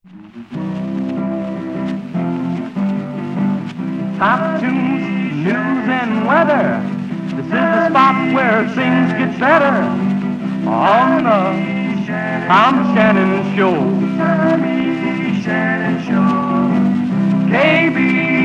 Top tunes, news, and weather. This is the spot where things get better. On the Tom Shannon Show. Tommy Shannon Show. KB